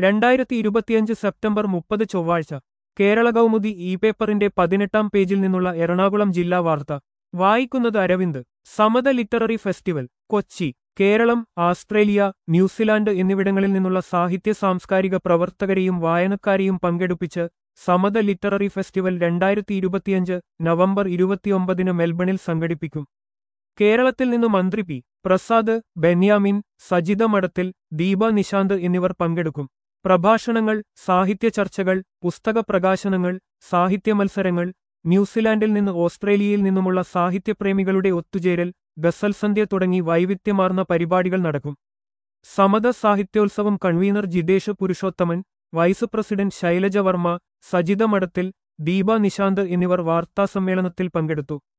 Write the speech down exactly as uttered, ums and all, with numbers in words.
രണ്ടായിരത്തി ഇരുപത്തിയഞ്ച് സെപ്റ്റംബർ മുപ്പത് ചൊവ്വാഴ്ച കേരള കൗമുദി ഇ പേപ്പറിന്റെ പതിനെട്ടാം പേജിൽ നിന്നുള്ള എറണാകുളം ജില്ലാ വാർത്ത വായിക്കുന്നത് Aravind. Samatha literary festival Kochi. Keralam, Australia, New Zealand എന്നിവിടങ്ങളിൽ നിന്നുള്ള സാഹിത്യ സാംസ്കാരിക പ്രവർത്തകരെയും വായനക്കാരെയും പങ്കെടുപ്പിച്ച് സമത ലിറ്റററി ഫെസ്റ്റിവൽ രണ്ടായിരത്തി ഇരുപത്തിയഞ്ച് നവംബർ ഇരുപത്തിയൊമ്പതിന് മെൽബണിൽ സംഘടിപ്പിക്കും. കേരളത്തിൽ നിന്ന് മന്ത്രി പി പ്രസാദ്, ബെന്യാമിൻ, സജിത മഠത്തിൽ, ദീപ നിശാന്ത് എന്നിവർ പങ്കെടുക്കും. പ്രഭാഷണങ്ങൾ, സാഹിത്യ ചർച്ചകൾ, പുസ്തക പ്രകാശനങ്ങൾ, സാഹിത്യ മത്സരങ്ങൾ, ന്യൂസിലാൻഡിൽ നിന്ന് ഓസ്ട്രേലിയയിൽ നിന്നുമുള്ള സാഹിത്യപ്രേമികളുടെ ഒത്തുചേരൽ, ഗസൽ സന്ധ്യ തുടങ്ങി വൈവിധ്യമാർന്ന പരിപാടികൾ നടക്കും. സമത സാഹിത്യോത്സവം convener Jithesh Purushothaman, vice president Shailaja Varma, Sajitha Madathil, Deepa Nishanth എന്നിവർ വാർത്താസമ്മേളനത്തിൽ പങ്കെടുത്തു.